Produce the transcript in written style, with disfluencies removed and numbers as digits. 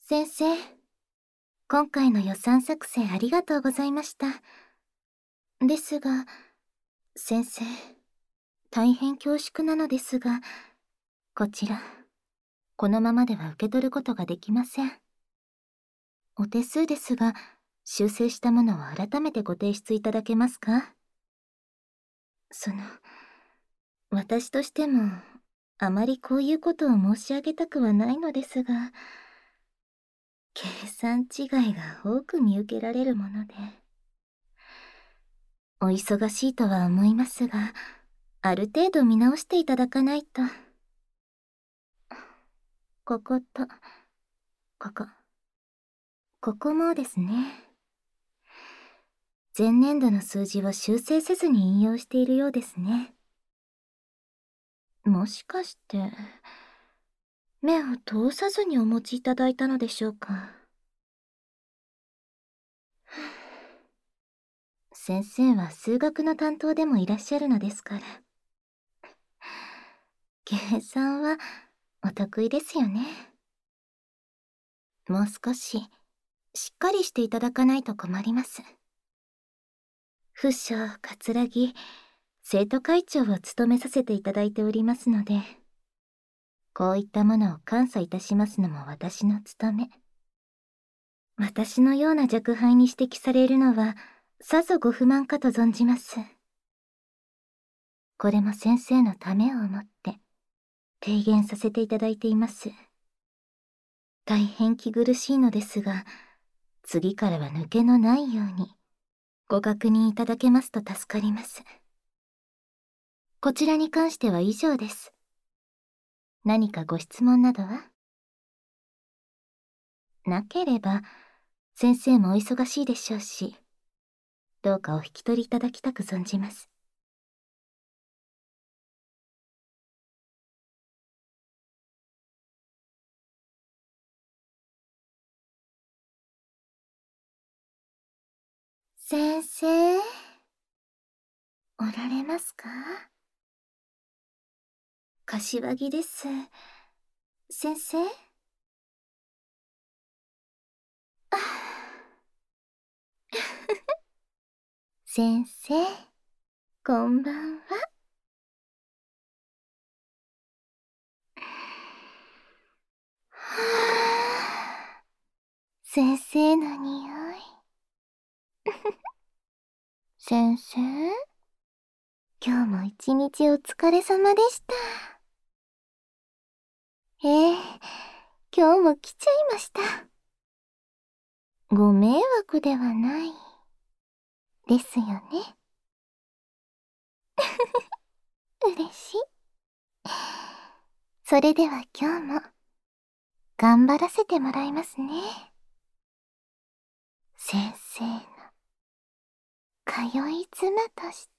先生、今回の予算作成ありがとうございました。ですが、先生、大変恐縮なのですが、こちら、このままでは受け取ることができません。お手数ですが、修正したものを改めてご提出いただけますか？私としても、あまりこういうことを申し上げたくはないのですが、計算違いが多く見受けられるもので。お忙しいとは思いますが、ある程度見直していただかないと。ここと、ここ。ここもですね。前年度の数字を修正せずに引用しているようですね。もしかして、目を通さずにお持ちいただいたのでしょうか。先生は数学の担当でもいらっしゃるのですから。計算はお得意ですよね。もう少し、しっかりしていただかないと困ります。府省桂木生徒会長を務めさせていただいておりますので、こういったものを監査いたしますのも私の務め。私のような若輩に指摘されるのは、さぞご不満かと存じます。これも先生のためを思って、提言させていただいています。大変気苦しいのですが、次からは抜けのないように、ご確認いただけますと助かります。こちらに関しては以上です。何かご質問などは？なければ、先生もお忙しいでしょうし、どうかお引き取りいただきたく存じます。先生、おられますか？柏木です。先生？先生、こんばんは。はぁ、先生の匂い。先生、今日も一日お疲れ様でした。今日も来ちゃいました。ご迷惑ではない、ですよね。嬉しい。それでは今日も、頑張らせてもらいますね。先生の通い妻として。